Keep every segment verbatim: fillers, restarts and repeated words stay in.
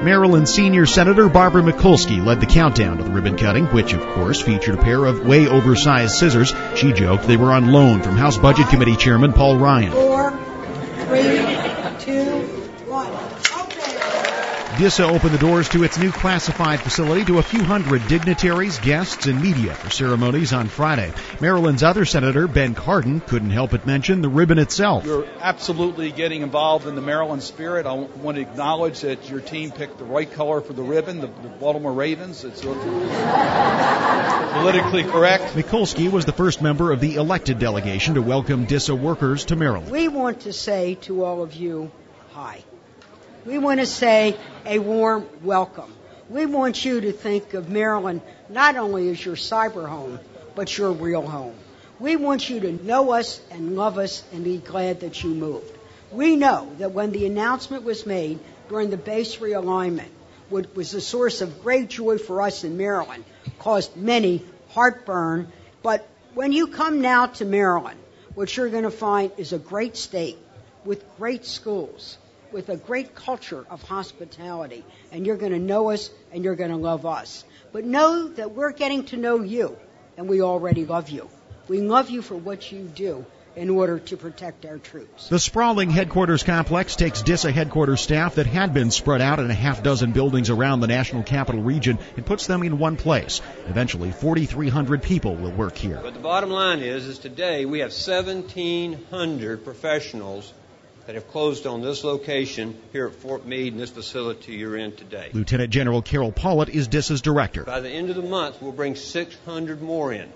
Maryland senior Senator Barbara Mikulski led the countdown to the ribbon cutting, which, of course, featured a pair of way oversized scissors. She joked they were on loan from House Budget Committee Chairman Paul Ryan. Four, three, two, one. DISA opened the doors to its new classified facility to a few hundred dignitaries, guests, and media for ceremonies on Friday. Maryland's other senator, Ben Cardin, couldn't help but mention the ribbon itself. You're absolutely getting involved in the Maryland spirit. I want to acknowledge that your team picked the right color for the ribbon, the, the Baltimore Ravens. It's politically correct. Mikulski was the first member of the elected delegation to welcome DISA workers to Maryland. We want to say to all of you, hi. We want to say a warm welcome. We want you to think of Maryland not only as your cyber home, but your real home. We want you to know us and love us and be glad that you moved. We know that when the announcement was made during the base realignment, which was a source of great joy for us in Maryland, caused many heartburn, but when you come now to Maryland, what you're going to find is a great state with great schools, with a great culture of hospitality, and you're going to know us and you're going to love us. But know that we're getting to know you, and we already love you. We love you for what you do in order to protect our troops. The sprawling headquarters complex takes DISA headquarters staff that had been spread out in a half dozen buildings around the National Capital Region and puts them in one place. Eventually, forty-three hundred people will work here. But the bottom line is, is today we have seventeen hundred professionals that have closed on this location here at Fort Meade and this facility you're in today. Lieutenant General Carol Pollitt is DISA's director. By the end of the month, we'll bring six hundred more in.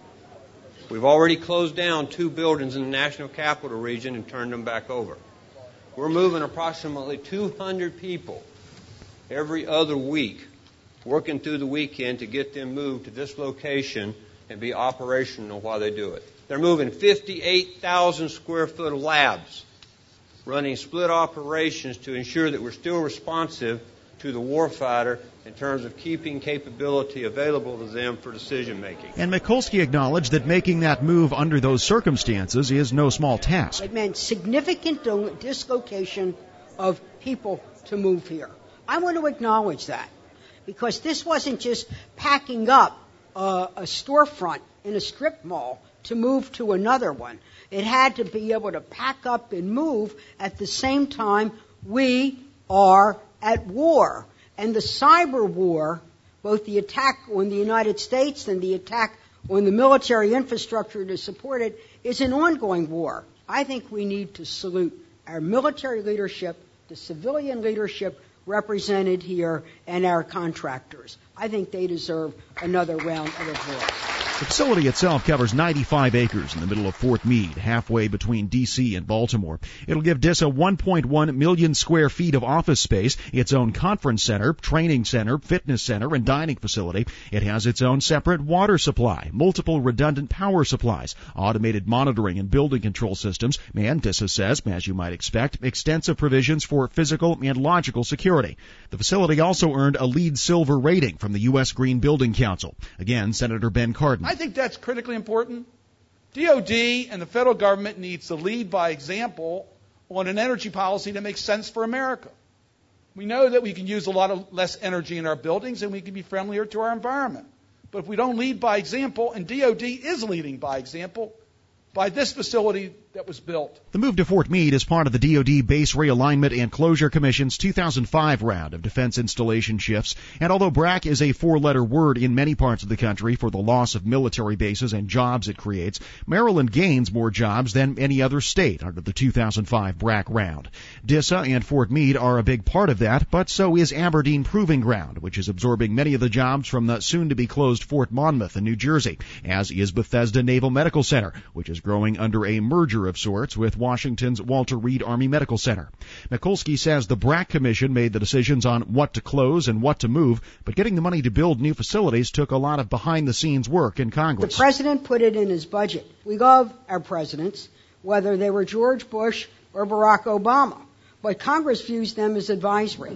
We've already closed down two buildings in the National Capital Region and turned them back over. We're moving approximately two hundred people every other week, working through the weekend to get them moved to this location and be operational while they do it. They're moving fifty-eight thousand square foot of labs, running split operations to ensure that we're still responsive to the warfighter in terms of keeping capability available to them for decision making. And Mikulski acknowledged that making that move under those circumstances is no small task. It meant significant dislocation of people to move here. I want to acknowledge that, because this wasn't just packing up a, a storefront in a strip mall to move to another one. It had to be able to pack up and move at the same time we are at war. And the cyber war, both the attack on the United States and the attack on the military infrastructure to support it, is an ongoing war. I think we need to salute our military leadership, the civilian leadership represented here, and our contractors. I think they deserve another round of applause. The facility itself covers ninety-five acres in the middle of Fort Meade, halfway between D C and Baltimore. It'll give DISA one point one million square feet of office space, its own conference center, training center, fitness center, and dining facility. It has its own separate water supply, multiple redundant power supplies, automated monitoring and building control systems, and DISA says, as you might expect, extensive provisions for physical and logical security. The facility also earned a LEED Silver rating from the U S Green Building Council. Again, Senator Ben Cardin. I think that's critically important. D O D and the federal government needs to lead by example on an energy policy that makes sense for America. We know that we can use a lot of less energy in our buildings and we can be friendlier to our environment. But if we don't lead by example, and D O D is leading by example, by this facility that was built. The move to Fort Meade is part of the D O D Base Realignment and Closure Commission's two thousand five round of defense installation shifts. And although B R A C is a four-letter word in many parts of the country for the loss of military bases and jobs it creates, Maryland gains more jobs than any other state under the two thousand five B R A C round. DISA and Fort Meade are a big part of that, but so is Aberdeen Proving Ground, which is absorbing many of the jobs from the soon-to-be-closed Fort Monmouth in New Jersey, as is Bethesda Naval Medical Center, which is growing under a merger of sorts with Washington's Walter Reed Army Medical Center. Mikulski says the B R A C Commission made the decisions on what to close and what to move, but getting the money to build new facilities took a lot of behind-the-scenes work in Congress. The president put it in his budget. We love our presidents, whether they were George Bush or Barack Obama, but Congress views them as advisory.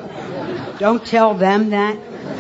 Don't tell them that.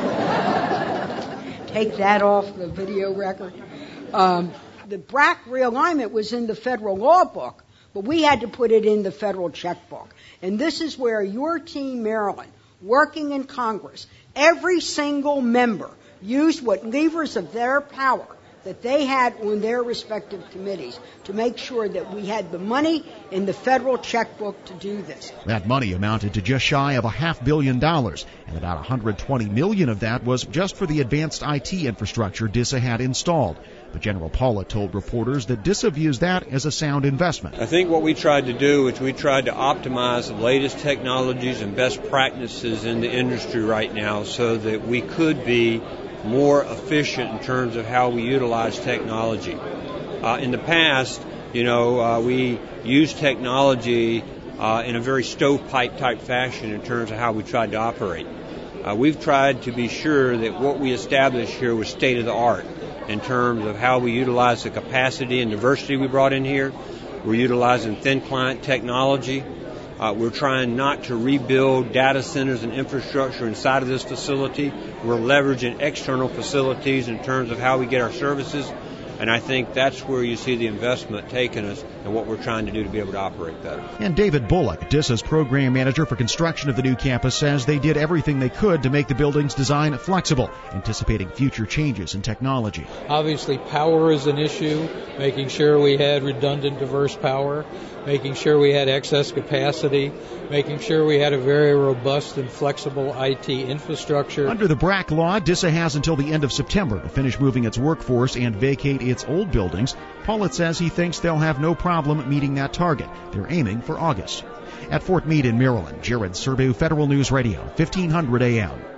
Take that off the video record. Um, The B R A C realignment was in the federal law book, but we had to put it in the federal checkbook. And this is where your team, Maryland, working in Congress, every single member used what levers of their power that they had on their respective committees to make sure that we had the money in the federal checkbook to do this. That money amounted to just shy of a half billion dollars, and about one hundred twenty million dollars of that was just for the advanced I T infrastructure DISA had installed. But General Paulett told reporters that DISA views that as a sound investment. I think what we tried to do is we tried to optimize the latest technologies and best practices in the industry right now so that we could be more efficient in terms of how we utilize technology. Uh, in the past, you know, uh, we used technology uh, in a very stovepipe type fashion in terms of how we tried to operate. Uh, we've tried to be sure that what we established here was state of the art in terms of how we utilize the capacity and diversity we brought in here. We're utilizing thin client technology. Uh, we're trying not to rebuild data centers and infrastructure inside of this facility. We're leveraging external facilities in terms of how we get our services. And I think that's where you see the investment taking us and what we're trying to do to be able to operate better. And David Bullock, DISA's program manager for construction of the new campus, says they did everything they could to make the building's design flexible, anticipating future changes in technology. Obviously, power is an issue, making sure we had redundant, diverse power, making sure we had excess capacity, making sure we had a very robust and flexible I T infrastructure. Under the BRAC law, DISA has until the end of September to finish moving its workforce and vacate its old buildings. Paulett says he thinks they'll have no problem meeting that target. They're aiming for August. At Fort Meade in Maryland, Jared Serbu, Federal News Radio, fifteen hundred A M.